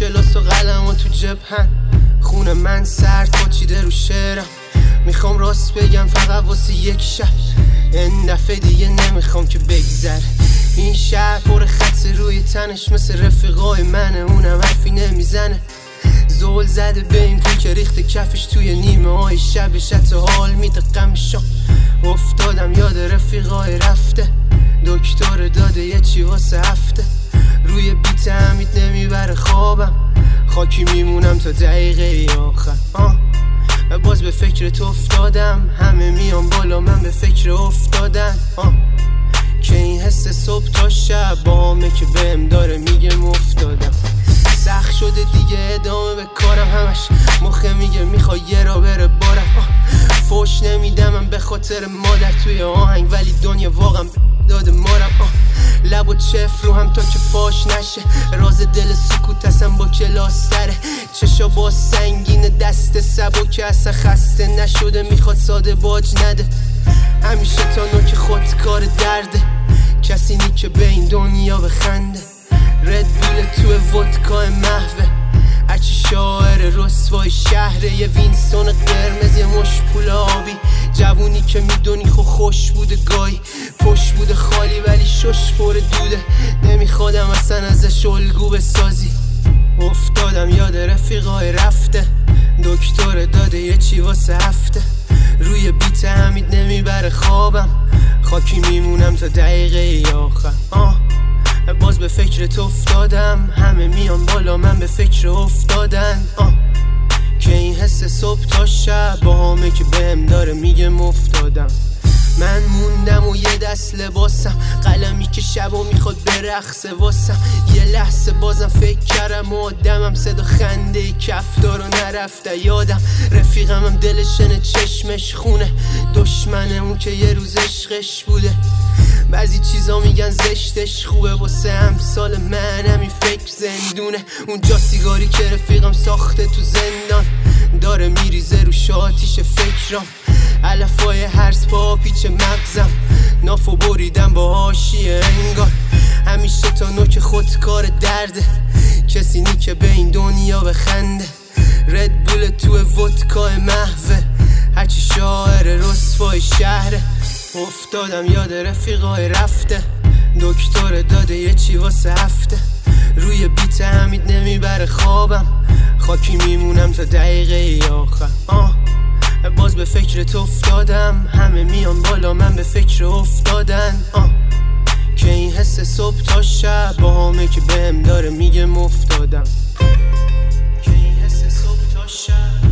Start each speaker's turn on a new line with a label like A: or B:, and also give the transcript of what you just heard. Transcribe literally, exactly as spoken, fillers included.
A: کلاس و قلم و تو جبهن، خون من سرد پاچیده رو شعرم. میخوام راست بگم فقط واسه یک شب، این دفعه دیگه نمیخوام که بگذره. این شهر پر خط روی تنش مثل رفیقای منه، اونم حرفی نمیزنه. زول زده به این پول که ریخت کفش توی نیمه های شبش، حتی حال میده غمشم. افتادم یاد رفیقای رفته، دکتر داده یه چی واسه هفته. روی بیت حمید نمیبره خوابم، خاکی میمونم تا دقیقه آخر. آه باز به فکر تو افتادم، همه میان بالا من به فکر افتادن. آه که این حس صبح تا شب با همه که بهم داره میگه افتادم. سخت شده دیگه ادامه به کارم، همش مخه میگه میخوای یه را بره بارم. فوش نمیدم من به خاطر مادر توی آهنگ، ولی دنیا واقعا داده مارم. لب و چف رو هم تا که فاش نشه، راز دل سکوت هستم با کلاس سره. چشا با سنگین دست سبک اصلا خسته نشده، میخواد ساده باج نده. همیشه تا نوک خود کار درده، کسی نی که به این دنیا بخنده. رد بول تو ودکای محوه، هرچی شاعر رسوای شهره. یه وینستون قرمز یه مش پول آبی، جوونی که میدونی خو خوش بوده گاهی، پشت بوده خالی ولی شش پر دوده. نمیخوادم اصلا ازش الگو بسازی. افتادم یاد رفیقای رفته، دکتر داده یه چی واسه هفته. روی بیت حمید نمیبره خوابم، خاکی میمونم تا دقیقه آخر. آه باز به فکر تو افتادم، همه میان بالا من به فکر افتادن. آه که این حس صبح تا شب با همه که بهم داره میگه افتادم. من موندم و یه دست لباسم، قلمی که شبا میخواد برقصه واسم. یه لحظه بازم فکر کردم و آدمم، صدا خنده کفتار رو نرفته یادم. رفیقم هم دلشنه چشمش خونه، دشمنه اون که یه روز عشقش بوده. بعضی چیزا میگن زشتش خوبه، واسه امثال من همین فکر زندونه. اونجا سیگاری که رفیقم ساخته تو زندان، داره میریزه رو شاتیش فکرام. علفای هرز پا پیچ مغزم، نافو بریدم با حاشیه انگار. همیشه تا نوک خود کار درده، کسی نی که به این دنیا بخنده. رد بول تو ودکای محوه، هرچی شاعر رسوای شهره. افتادم یاد رفیقای رفته، دکتر داده یه چی واسه هفته. روی بیت حمید نمیبره خوابم، خاکی میمونم تا دقیقه آخر. آه باز به فکر تو افتادم، همه میان بالا من به فکر افتادن. آه که این حس صبح تا شب با همه که بهم داره میگه افتادم. که این حس صبح تا شب